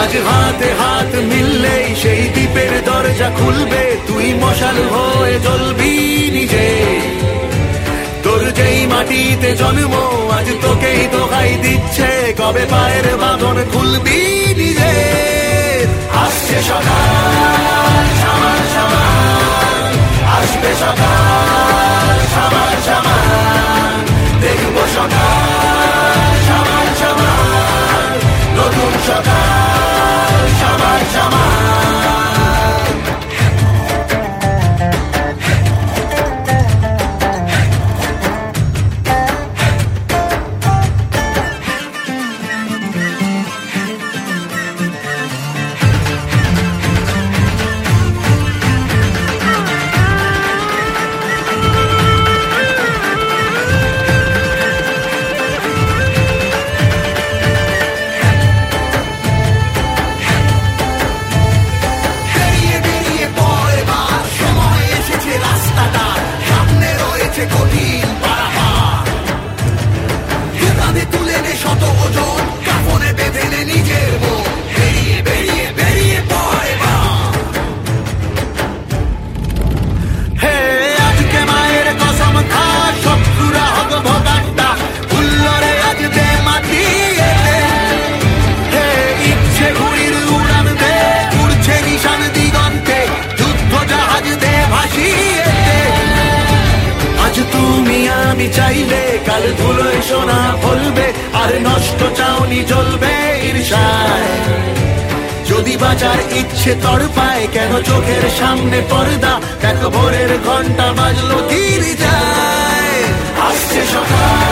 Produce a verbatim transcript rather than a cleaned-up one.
আজ হাতে হাত মিললেই সেই দ্বীপের দরজা খুলবে, তুই মশাল হয়ে জ্বলবি নিজে। তোর যেই মাটিতে জন্ম আজ তোকেই দোহাই দিচ্ছে, কবে পায়ের বাঁধন খুলবি নিজে। আসছে সকাল সামার সামার, আসবে সকাল সামার সামার, দেখবো সকাল সামার সামার, নতুন সকাল সামার সামার। কঠিন পারাপার কাঁধে তুলে নে শত ওজন, কাফনে বেঁধে নে নিজের মন, বেরিয়ে বেরিয়ে বেরিয়ে পড়ে বা। হে আজকে মায়ের কসম খা, শত্রুরা হব ভোগান্তা, উল্লরে আজ দে মাটি। হে ইচ্ছে ঘুড়ির উড়ান দে, উড়ছে নিশান দিগন্তে, যুদ্ধ জাহাজ দে ভাসিয়ে। আজ তুমি আমি চাইলে কাল ধুলোয় সোনা ফলবে, আর নষ্ট চাউনি জ্বলবে ঈর্ষায়। যদি বাঁচার ইচ্ছে তড়পায়, কেন চোখের সামনে পর্দা, দেখো ভোরের ঘন্টা বাজলো তীর যায়। আসছে সকাল